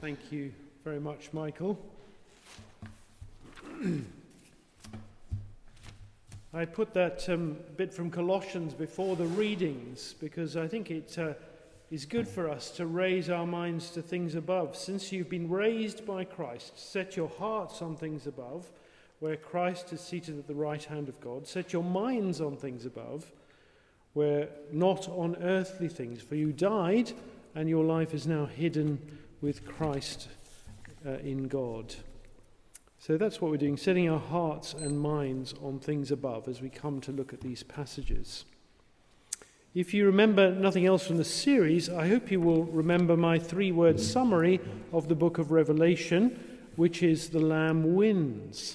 Thank you very much, Michael. I put that bit from Colossians before the readings because I think it is good for us to raise our minds to things above. Since you've been raised by Christ, set your hearts on things above, where Christ is seated at the right hand of God. Set your minds on things above, where not on earthly things. For you died, and your life is now hidden with Christ in God. So that's what we're doing, setting our hearts and minds on things above as we come to look at these passages. If you remember nothing else from the series, I hope you will remember my three-word summary of the book of Revelation, which is the Lamb wins.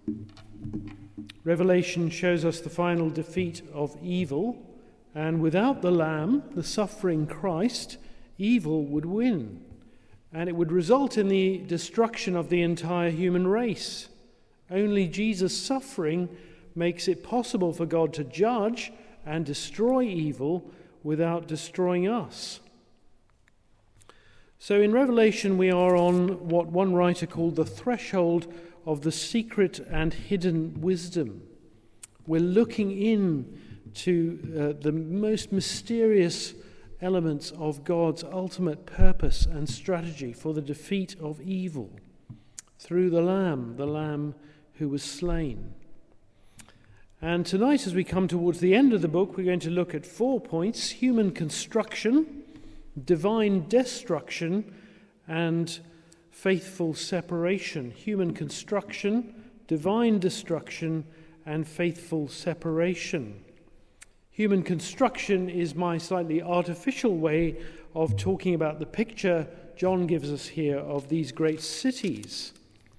Revelation shows us the final defeat of evil, and without the Lamb, the suffering Christ, evil would win. And it would result in the destruction of the entire human race. Only Jesus' suffering makes it possible for God to judge and destroy evil without destroying us. So in Revelation we are on what one writer called the threshold of the secret and hidden wisdom. We're looking in to the most mysterious elements of God's ultimate purpose and strategy for the defeat of evil through the Lamb who was slain. And tonight, as we come towards the end of the book, we're going to look at 4 points: human construction, divine destruction, and faithful separation. Human construction, divine destruction, and faithful separation. Human construction is my slightly artificial way of talking about the picture John gives us here of these great cities.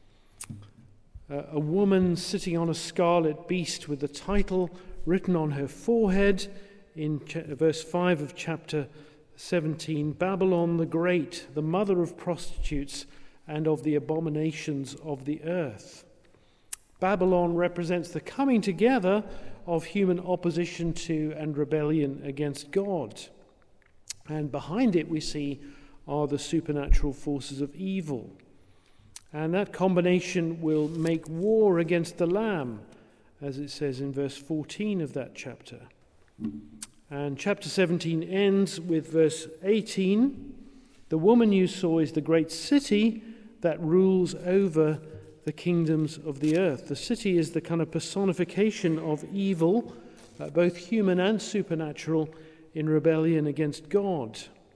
A woman sitting on a scarlet beast with the title written on her forehead in verse 5 of chapter 17, Babylon the Great, the mother of prostitutes and of the abominations of the earth. Babylon represents the coming together of human opposition to and rebellion against God. And behind it we see are the supernatural forces of evil. And that combination will make war against the Lamb, as it says in verse 14 of that chapter. And chapter 17 ends with verse 18. The woman you saw is the great city that rules over the kingdoms of the earth. The city is the kind of personification of evil, both human and supernatural, in rebellion against God.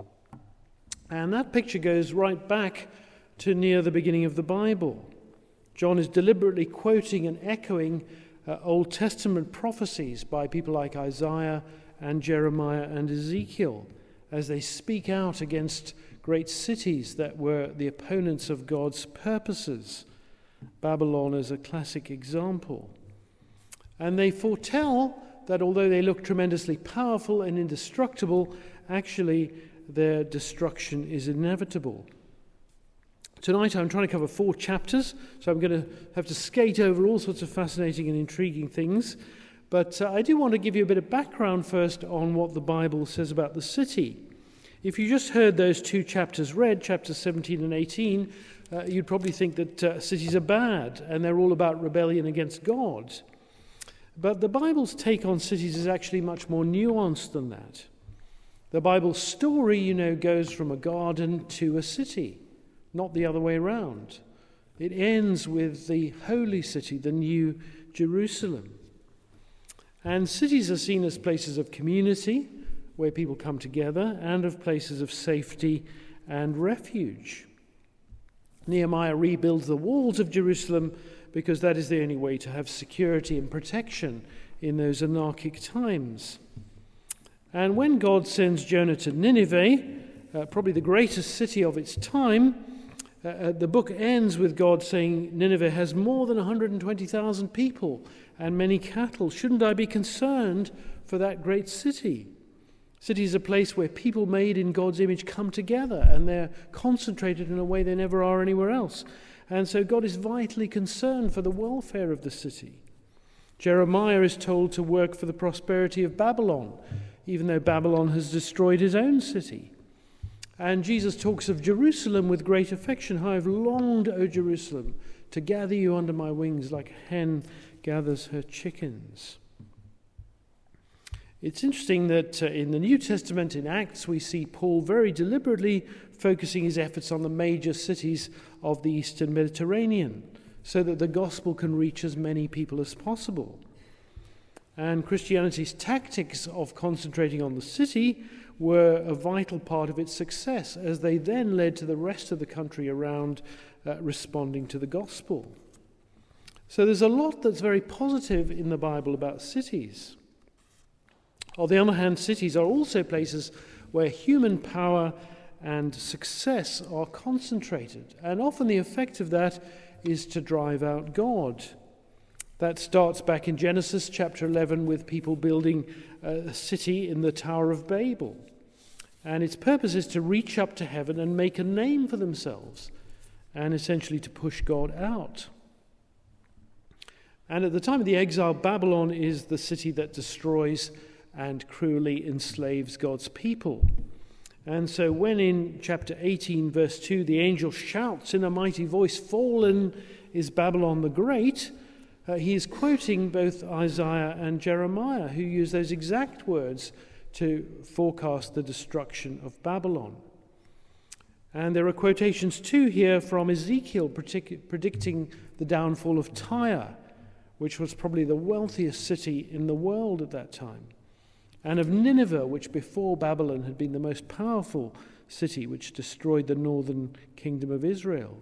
And that picture goes right back to near the beginning of the Bible. John is deliberately quoting and echoing Old Testament prophecies by people like Isaiah and Jeremiah and Ezekiel as they speak out against great cities that were the opponents of God's purposes. Babylon is a classic example. And they foretell that although they look tremendously powerful and indestructible, actually their destruction is inevitable. Tonight I'm trying to cover 4 chapters, so I'm going to have to skate over all sorts of fascinating and intriguing things. But I do want to give you a bit of background first on what the Bible says about the city. If you just heard those 2 chapters read, chapters 17 and 18, you'd probably think that cities are bad and they're all about rebellion against God. But the Bible's take on cities is actually much more nuanced than that. The Bible's story, goes from a garden to a city, not the other way around. It ends with the holy city, the New Jerusalem. And cities are seen as places of community, where people come together, and of places of safety and refuge. Nehemiah rebuilds the walls of Jerusalem because that is the only way to have security and protection in those anarchic times. And when God sends Jonah to Nineveh, probably the greatest city of its time, the book ends with God saying, Nineveh has more than 120,000 people and many cattle. Shouldn't I be concerned for that great city? City is a place where people made in God's image come together, and they're concentrated in a way they never are anywhere else. And so God is vitally concerned for the welfare of the city. Jeremiah is told to work for the prosperity of Babylon, even though Babylon has destroyed his own city. And Jesus talks of Jerusalem with great affection. How I've longed, O Jerusalem, to gather you under my wings like a hen gathers her chickens. It's interesting that in the New Testament, in Acts, we see Paul very deliberately focusing his efforts on the major cities of the Eastern Mediterranean so that the gospel can reach as many people as possible. And Christianity's tactics of concentrating on the city were a vital part of its success, as they then led to the rest of the country around responding to the gospel. So there's a lot that's very positive in the Bible about cities. On the other hand, cities are also places where human power and success are concentrated, and often the effect of that is to drive out God. That starts back in Genesis chapter 11 with people building a city in the Tower of Babel. And its purpose is to reach up to heaven and make a name for themselves, and essentially to push God out. And at the time of the exile, Babylon is the city that destroys and cruelly enslaves God's people. And so when in chapter 18, verse 2, the angel shouts in a mighty voice, "Fallen is Babylon the Great," he is quoting both Isaiah and Jeremiah, who use those exact words to forecast the destruction of Babylon. And there are quotations too here from Ezekiel predicting the downfall of Tyre, which was probably the wealthiest city in the world at that time, and of Nineveh, which before Babylon had been the most powerful city, which destroyed the northern kingdom of Israel.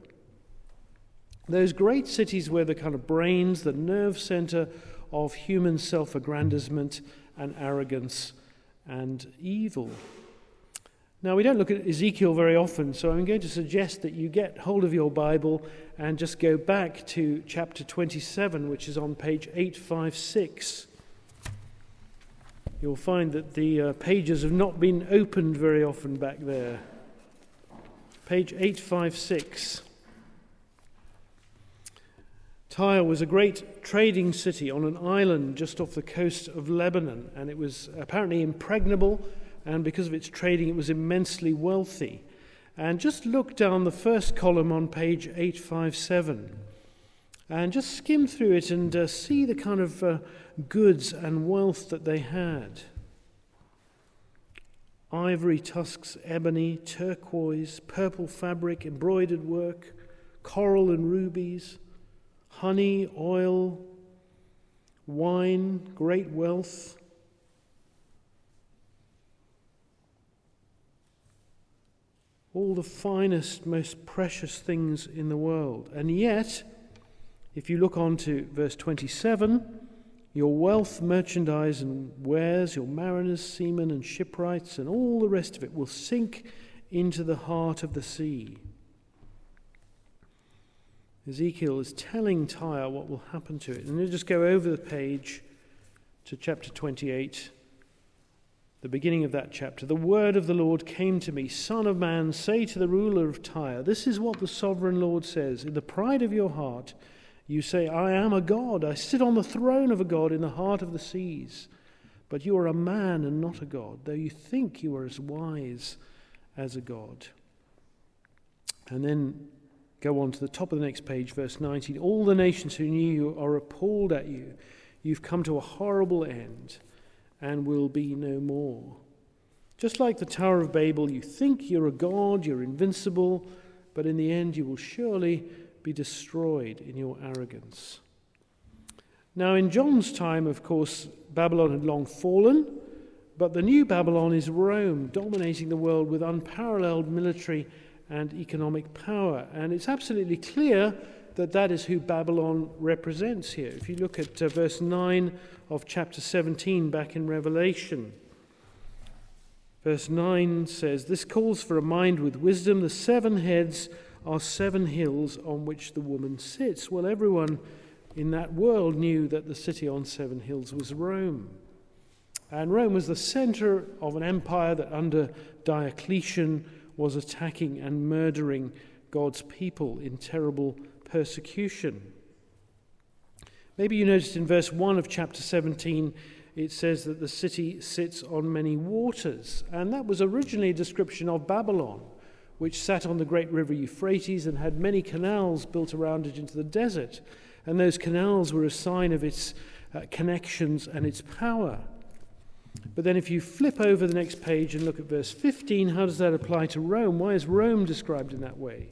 Those great cities were the kind of brains, the nerve center of human self-aggrandizement and arrogance and evil. Now, we don't look at Ezekiel very often, so I'm going to suggest that you get hold of your Bible and just go back to chapter 27, which is on page 856. You'll find that the pages have not been opened very often back there. Page 856. Tyre was a great trading city on an island just off the coast of Lebanon, and it was apparently impregnable, and because of its trading it was immensely wealthy. And just look down the first column on page 857 and just skim through it and see the kind of goods and wealth that they had. Ivory tusks, ebony, turquoise, purple fabric, embroidered work, coral and rubies, honey, oil, wine, great wealth. All the finest, most precious things in the world. And yet, if you look on to verse 27, your wealth, merchandise and wares, your mariners, seamen and shipwrights, and all the rest of it will sink into the heart of the sea. Ezekiel is telling Tyre what will happen to it. And we'll just go over the page to chapter 28, the beginning of that chapter. The word of the Lord came to me, Son of man, say to the ruler of Tyre, this is what the sovereign Lord says. In the pride of your heart, you say, I am a god. I sit on the throne of a god in the heart of the seas. But you are a man and not a god, though you think you are as wise as a god. And then go on to the top of the next page, verse 19. All the nations who knew you are appalled at you. You've come to a horrible end and will be no more. Just like the Tower of Babel, you think you're a god, you're invincible, but in the end you will surely be destroyed in your arrogance. Now in John's time, of course, Babylon had long fallen, but the new Babylon is Rome, dominating the world with unparalleled military and economic power. And it's absolutely clear that that is who Babylon represents here. If you look at verse 9 of chapter 17 back in Revelation, verse 9 says, this calls for a mind with wisdom. The 7 heads are 7 hills on which the woman sits. Well, everyone in that world knew that the city on 7 hills was Rome. And Rome was the center of an empire that under Diocletian was attacking and murdering God's people in terrible persecution. Maybe you noticed in verse 1 of chapter 17, it says that the city sits on many waters. And that was originally a description of Babylon, which sat on the great river Euphrates and had many canals built around it into the desert. And those canals were a sign of its connections and its power. But then if you flip over the next page and look at verse 15, how does that apply to Rome? Why is Rome described in that way?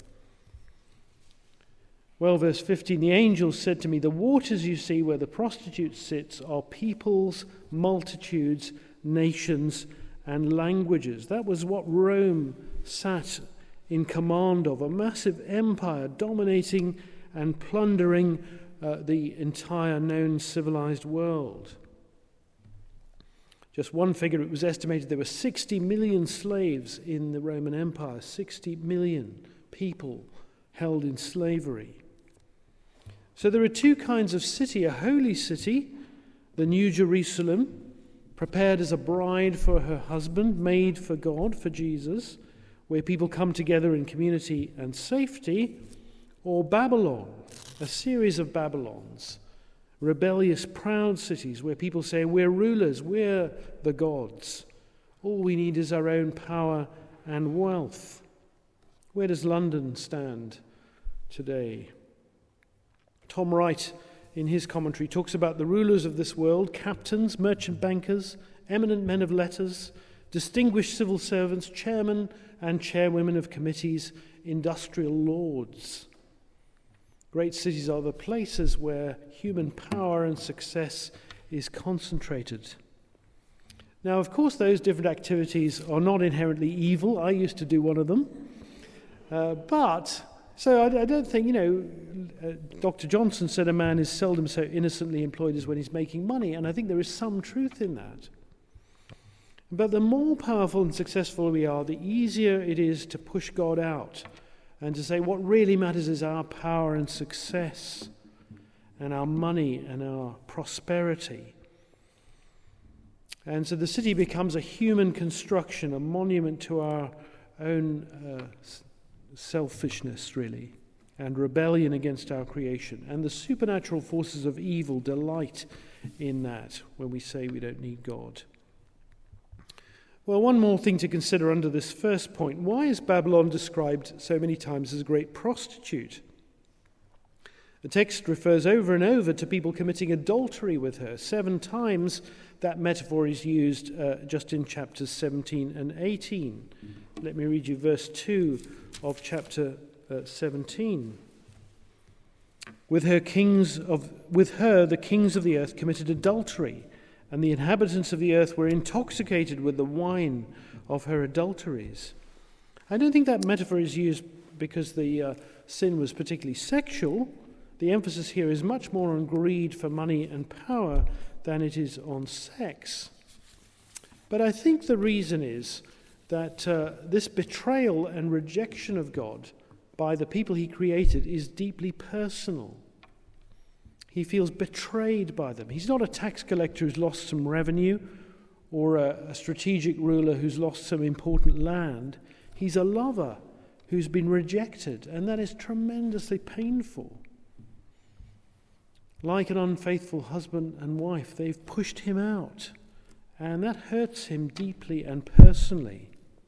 Well, verse 15, the angel said to me, the waters you see where the prostitute sits are peoples, multitudes, nations, and languages. That was what Rome sat in command of, a massive empire dominating and plundering the entire known civilized world. Just one figure, it was estimated there were 60 million slaves in the Roman Empire, 60 million people held in slavery. So there are two kinds of city, a holy city, the New Jerusalem, prepared as a bride for her husband, made for God, for Jesus, where people come together in community and safety, or Babylon, a series of Babylons, rebellious, proud cities where people say, we're rulers, we're the gods. All we need is our own power and wealth. Where does London stand today? Tom Wright, in his commentary, talks about the rulers of this world, captains, merchant bankers, eminent men of letters, distinguished civil servants, chairmen and chairwomen of committees, industrial lords. Great cities are the places where human power and success is concentrated. Now, of course, those different activities are not inherently evil. I used to do one of them. So I don't think, Dr. Johnson said a man is seldom so innocently employed as when he's making money, and I think there is some truth in that. But the more powerful and successful we are, the easier it is to push God out and to say what really matters is our power and success and our money and our prosperity. And so the city becomes a human construction, a monument to our own selfishness, really, and rebellion against our creation. And the supernatural forces of evil delight in that when we say we don't need God. Well, one more thing to consider under this first point. Why is Babylon described so many times as a great prostitute? The text refers over and over to people committing adultery with her. 7 times that metaphor is used just in chapters 17 and 18. Let me read you verse 2 of chapter 17. With her, the kings of the earth committed adultery, and the inhabitants of the earth were intoxicated with the wine of her adulteries. I don't think that metaphor is used because the sin was particularly sexual. The emphasis here is much more on greed for money and power than it is on sex. But I think the reason is that this betrayal and rejection of God by the people he created is deeply personal. He feels betrayed by them. He's not a tax collector who's lost some revenue or a strategic ruler who's lost some important land. He's a lover who's been rejected, and that is tremendously painful. Like an unfaithful husband and wife, they've pushed him out, and that hurts him deeply and personally.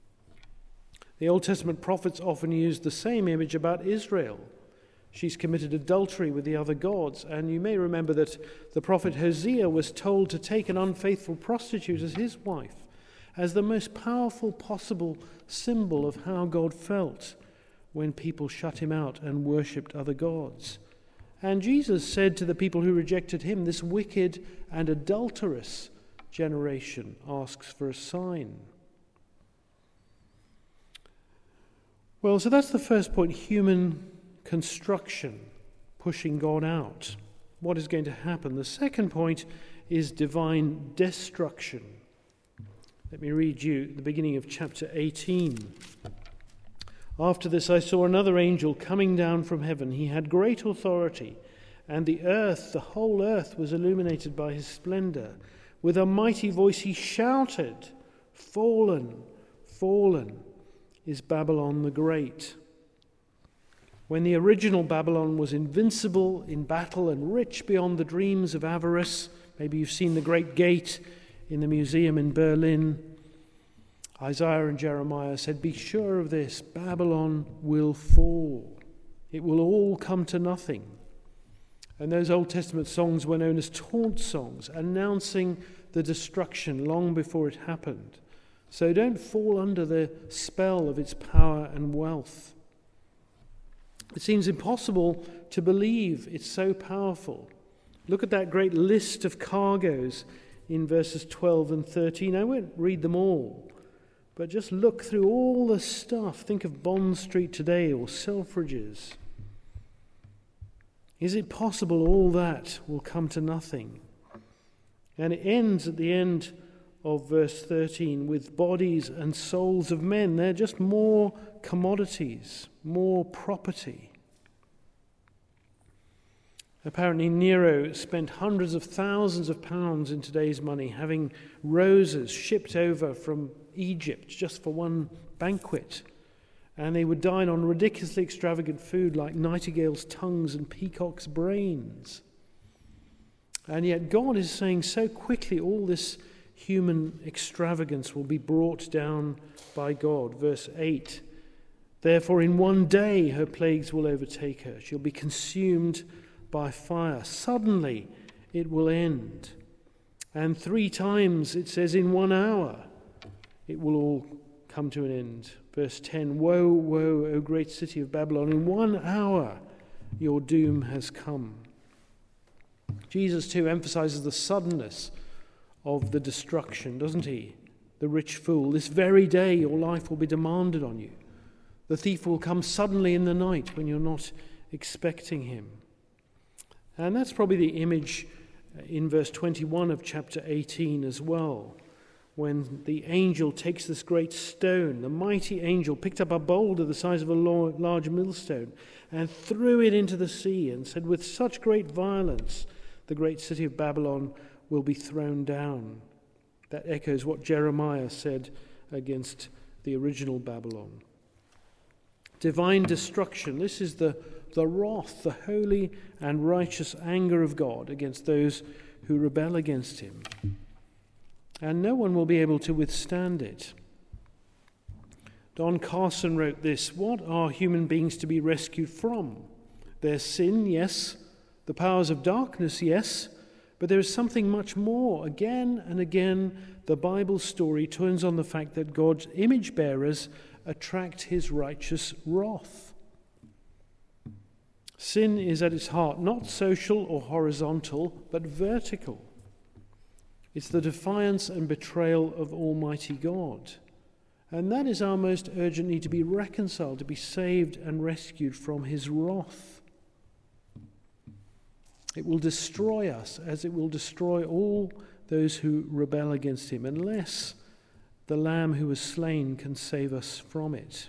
The Old Testament prophets often use the same image about Israel. She's committed adultery with the other gods, and you may remember that the prophet Hosea was told to take an unfaithful prostitute as his wife, as the most powerful possible symbol of how God felt when people shut him out and worshipped other gods. And Jesus said to the people who rejected him, this wicked and adulterous generation asks for a sign. Well, so that's the first point, human construction, pushing God out. What is going to happen? The second point is divine destruction. Let me read you the beginning of chapter 18. After this I saw another angel coming down from heaven. He had great authority, and the earth, the whole earth, was illuminated by his splendor. With a mighty voice he shouted, "Fallen, fallen is Babylon the Great." When the original Babylon was invincible in battle and rich beyond the dreams of avarice, Maybe you've seen the Great Gate in the museum in Berlin. Isaiah and Jeremiah said, "Be sure of this, Babylon will fall. It will all come to nothing." And those Old Testament songs were known as taunt songs, announcing the destruction long before it happened. So don't fall under the spell of its power and wealth. It seems impossible to believe it's so powerful. Look at that great list of cargoes in verses 12 and 13. I won't read them all, but just look through all the stuff. Think of Bond Street today or Selfridges. Is it possible all that will come to nothing? And it ends at the end of verse 13 with bodies and souls of men. They're just more commodities, more property. Apparently Nero spent hundreds of thousands of pounds in today's money having roses shipped over from Egypt just for one banquet. And they would dine on ridiculously extravagant food like nightingales' tongues and peacocks' brains. And yet God is saying so quickly all this human extravagance will be brought down by God. Verse 8, "Therefore in one day her plagues will overtake her. She'll be consumed by fire. Suddenly it will end." And 3 times it says in 1 hour it will all come to an end. Verse 10, "Woe, woe, O great city of Babylon, in 1 hour your doom has come." Jesus too emphasizes the suddenness of the destruction, doesn't he? The rich fool, "This very day your life will be demanded on you. The thief will come suddenly in the night when you're not expecting him." And that's probably the image in verse 21 of chapter 18 as well, when the angel takes this great stone. The mighty angel picked up a boulder the size of a large millstone and threw it into the sea and said, "With such great violence the great city of Babylon will be thrown down." That echoes what Jeremiah said against the original Babylon. Divine destruction. This is the wrath, the holy and righteous anger of God against those who rebel against him. And no one will be able to withstand it. Don Carson wrote this: "What are human beings to be rescued from? Their sin, yes. The powers of darkness, yes. But there is something much more. Again and again, the Bible story turns on the fact that God's image bearers attract his righteous wrath. Sin is at its heart not social or horizontal, but vertical. It's the defiance and betrayal of Almighty God. And that is our most urgent need, to be reconciled, to be saved and rescued from his wrath. It will destroy us as it will destroy all those who rebel against him, unless the Lamb who was slain can save us from it.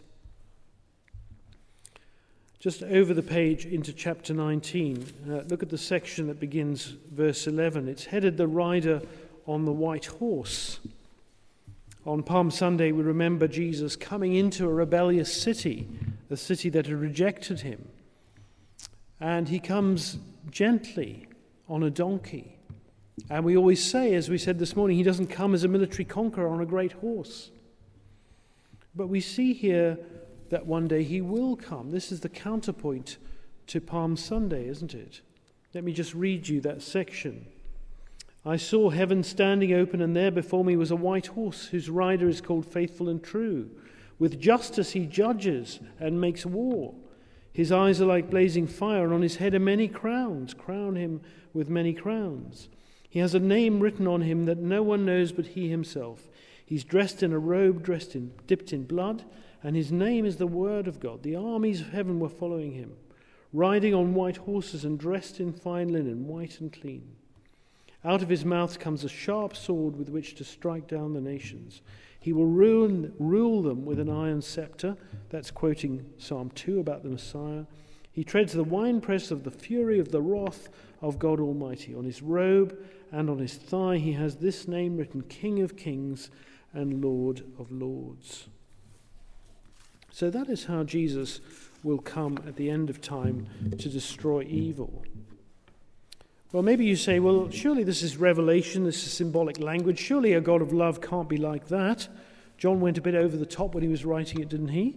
Just over the page into chapter 19, look at the section that begins verse 11. It's headed "The Rider on the White Horse." On Palm Sunday, we remember Jesus coming into a rebellious city, a city that had rejected him. And he comes gently on a donkey. And we always say, as we said this morning, he doesn't come as a military conqueror on a great horse. But we see here that one day he will come. This is the counterpoint to Palm Sunday, isn't it? Let me just read you that section. "I saw heaven standing open, and there before me was a white horse, whose rider is called Faithful and True. With justice he judges and makes war. His eyes are like blazing fire, and on his head are many crowns. Crown him with many crowns. He has a name written on him that no one knows but he himself. He's dressed in a robe dipped in blood, and his name is the Word of God. The armies of heaven were following him, riding on white horses and dressed in fine linen, white and clean. Out of his mouth comes a sharp sword with which to strike down the nations. He will rule them with an iron scepter." That's quoting Psalm 2 about the Messiah. "He treads the winepress of the fury of the wrath of God Almighty. On his robe and on his thigh he has this name written, King of Kings and Lord of Lords." So that is how Jesus will come at the end of time to destroy evil. Well, maybe you say, well, surely this is revelation, this is symbolic language. Surely a God of love can't be like that. John went a bit over the top when he was writing it, didn't he?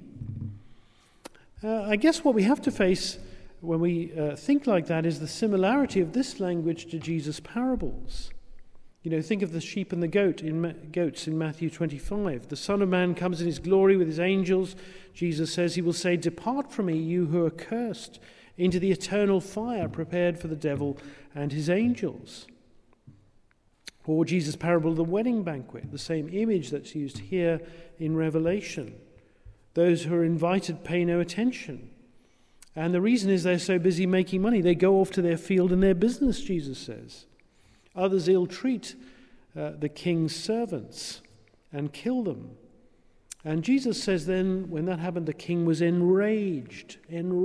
I guess what we have to face when we think like that is the similarity of this language to Jesus' parables. You know, think of the sheep and the goats in Matthew 25. The Son of Man comes in his glory with his angels. Jesus says he will say, "Depart from me, you who are cursed, into the eternal fire prepared for the devil and his angels." Or Jesus' parable of the wedding banquet, the same image that's used here in Revelation. Those who are invited pay no attention. And the reason is they're so busy making money. They go off to their field and their business, Jesus says. Others ill-treat the king's servants and kill them. And Jesus says then, when that happened, the king was enraged.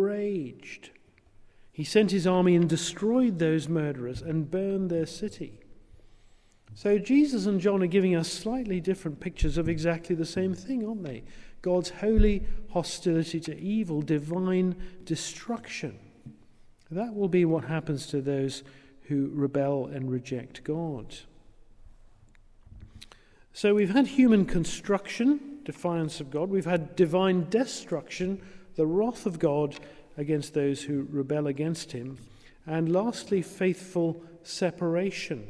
He sent his army and destroyed those murderers and burned their city. So Jesus and John are giving us slightly different pictures of exactly the same thing, aren't they? God's holy hostility to evil, divine destruction. That will be what happens to those who rebel and reject God. So we've had human construction, defiance of God. We've had divine destruction, the wrath of God against those who rebel against him. And lastly, faithful separation.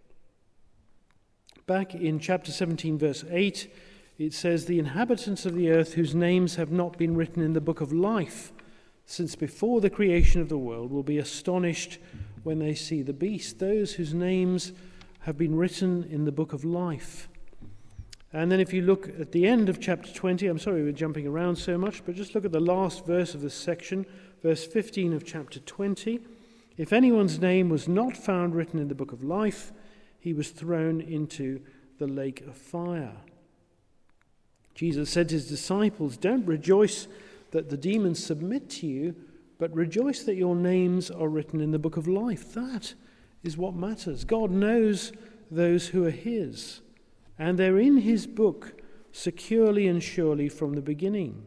Back in chapter 17, verse 8, it says, "The inhabitants of the earth whose names have not been written in the book of life since before the creation of the world will be astonished when they see the beast." Those whose names have been written in the book of life. And then if you look at the end of chapter 20, I'm sorry we're jumping around so much, but just look at the last verse of this section, verse 15 of chapter 20. "If anyone's name was not found written in the book of life, he was thrown into the lake of fire." Jesus said to his disciples, "Don't rejoice that the demons submit to you, but rejoice that your names are written in the book of life." That is what matters. God knows those who are his, and they're in his book securely and surely from the beginning.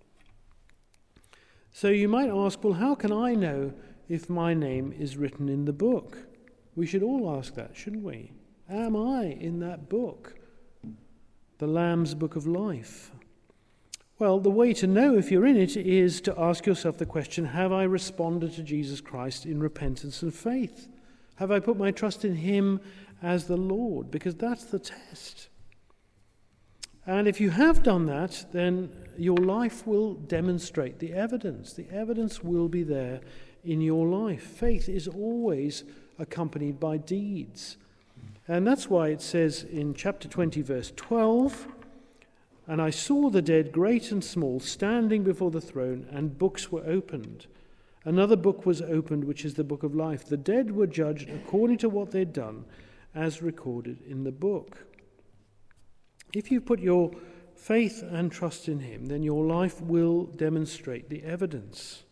So you might ask, well, how can I know if my name is written in the book? We should all ask that, shouldn't we? Am I in that book, the Lamb's book of life? Well, the way to know if you're in it is to ask yourself the question, have I responded to Jesus Christ in repentance and faith? Have I put my trust in him as the Lord? Because that's the test. And if you have done that, then your life will demonstrate the evidence. The evidence will be there in your life. Faith is always accompanied by deeds. And that's why it says in chapter 20, verse 12, "And I saw the dead, great and small, standing before the throne, and books were opened. Another book was opened, which is the book of life. The dead were judged according to what they'd done, as recorded in the book." If you put your faith and trust in him, then your life will demonstrate the evidence.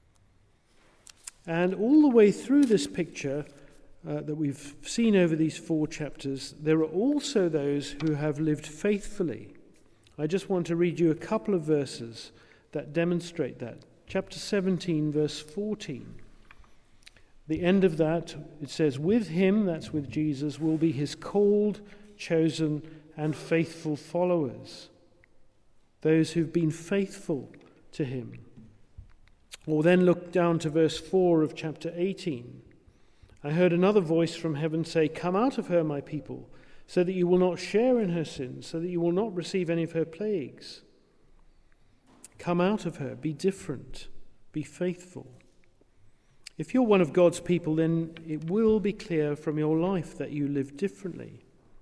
And all the way through this picture that we've seen over these 4 chapters, there are also those who have lived faithfully. I just want to read you a couple of verses that demonstrate that. Chapter 17, verse 14. The end of that, it says, "With him," that's with Jesus, "will be his called, chosen, and faithful followers." Those who've been faithful to him. Or then look down to verse 4 of chapter 18. "I heard another voice from heaven say, 'Come out of her, my people, so that you will not share in her sins, so that you will not receive any of her plagues.'" Come out of her, be different, be faithful. If you're one of God's people, then it will be clear from your life that you live differently.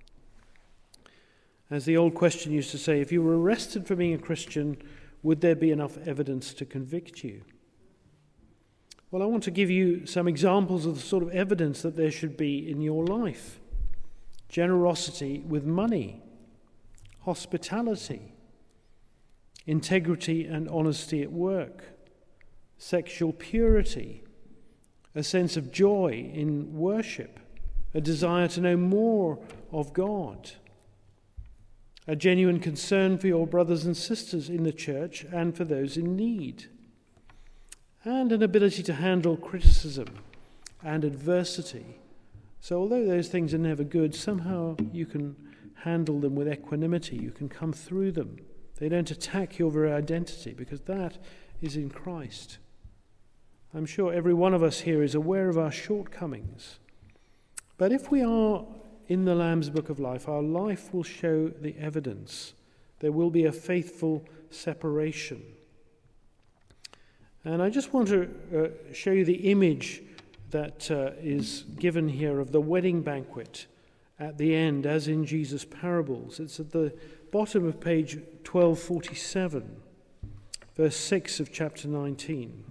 As the old question used to say, if you were arrested for being a Christian, would there be enough evidence to convict you? Well, I want to give you some examples of the sort of evidence that there should be in your life. Generosity with money, hospitality, integrity and honesty at work, sexual purity, a sense of joy in worship, a desire to know more of God, a genuine concern for your brothers and sisters in the church and for those in need, and an ability to handle criticism and adversity. So although those things are never good, somehow you can handle them with equanimity. You can come through them. They don't attack your very identity, because that is in Christ. I'm sure every one of us here is aware of our shortcomings. But if we are in the Lamb's Book of Life, our life will show the evidence. There will be a faithful separation. And I just want to show you the image that is given here of the wedding banquet at the end, as in Jesus' parables. It's at the bottom of page 1247, verse 6 of chapter 19.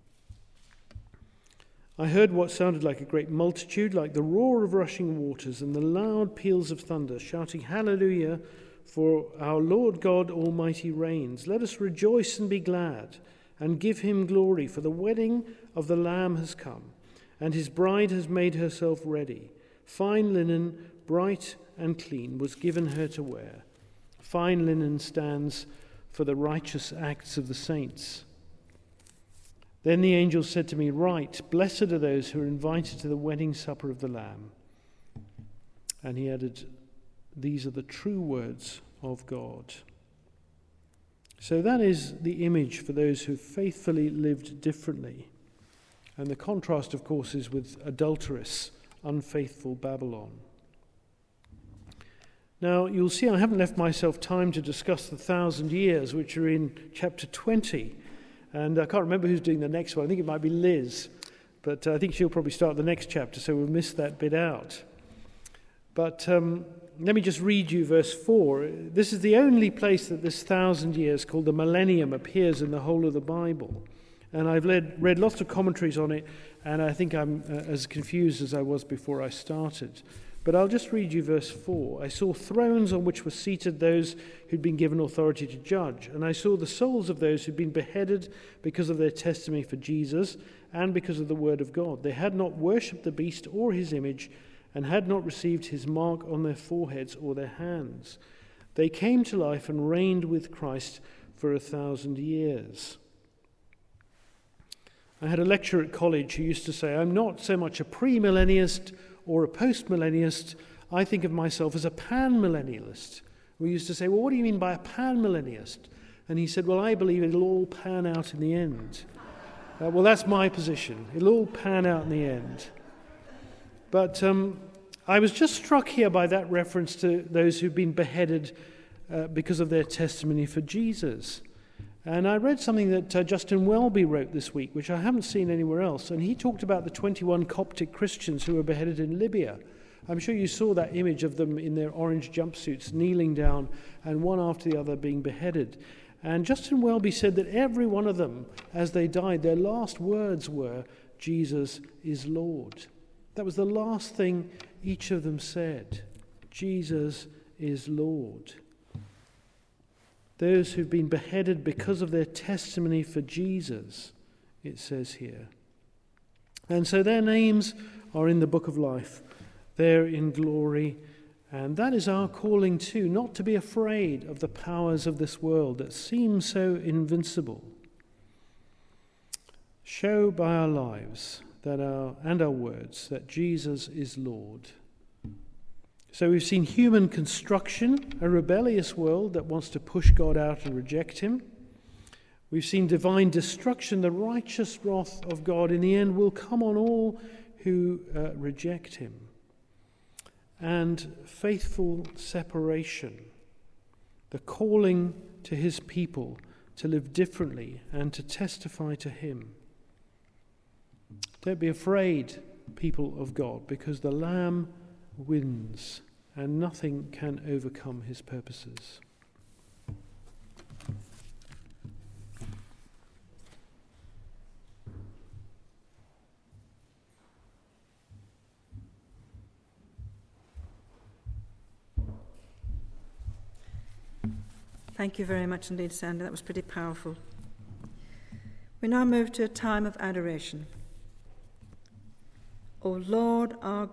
I heard what sounded like a great multitude, like the roar of rushing waters and the loud peals of thunder, shouting, "Hallelujah, for our Lord God Almighty reigns. Let us rejoice and be glad and give him glory, for the wedding of the Lamb has come, and his bride has made herself ready. Fine linen, bright and clean, was given her to wear." Fine linen stands for the righteous acts of the saints. Then the angel said to me, "Write, blessed are those who are invited to the wedding supper of the Lamb." And he added, "These are the true words of God." So that is the image for those who faithfully lived differently. And the contrast, of course, is with adulterous, unfaithful Babylon. Now, you'll see I haven't left myself time to discuss the 1,000 years, which are in chapter 20. And I can't remember who's doing the next one. I think it might be Liz. But I think she'll probably start the next chapter, so we'll miss that bit out. But let me just read you verse 4. This is the only place that this 1,000 years, called the millennium, appears in the whole of the Bible. And I've read lots of commentaries on it, and I think I'm as confused as I was before I started. But I'll just read you verse 4. "I saw thrones on which were seated those who'd been given authority to judge, and I saw the souls of those who'd been beheaded because of their testimony for Jesus and because of the word of God. They had not worshipped the beast or his image, and had not received his mark on their foreheads or their hands. They came to life and reigned with Christ for 1,000 years. I had a lecturer at college who used to say, "I'm not so much a pre-millennialist or a post-millennialist. I think of myself as a pan-millennialist." We used to say, "Well, what do you mean by a pan-millennialist?" And he said, "Well, I believe it'll all pan out in the end." Well, that's my position. It'll all pan out in the end. But I was just struck here by that reference to those who've been beheaded because of their testimony for Jesus. And I read something that Justin Welby wrote this week, which I haven't seen anywhere else. And he talked about the 21 Coptic Christians who were beheaded in Libya. I'm sure you saw that image of them in their orange jumpsuits, kneeling down, and one after the other being beheaded. And Justin Welby said that every one of them, as they died, their last words were, "Jesus is Lord." That was the last thing each of them said. Jesus is Lord. Those who've been beheaded because of their testimony for Jesus, it says here. And so their names are in the book of life. They're in glory. And that is our calling too, not to be afraid of the powers of this world that seem so invincible. Show by our lives and our words that Jesus is Lord. So we've seen human construction, a rebellious world that wants to push God out and reject him. We've seen divine destruction, the righteous wrath of God in the end will come on all who reject him. And faithful separation, the calling to his people to live differently and to testify to him. Don't be afraid, people of God, because the Lamb wins and nothing can overcome his purposes. Thank you very much indeed, Sandy. That was pretty powerful. We now move to a time of adoration. O Lord our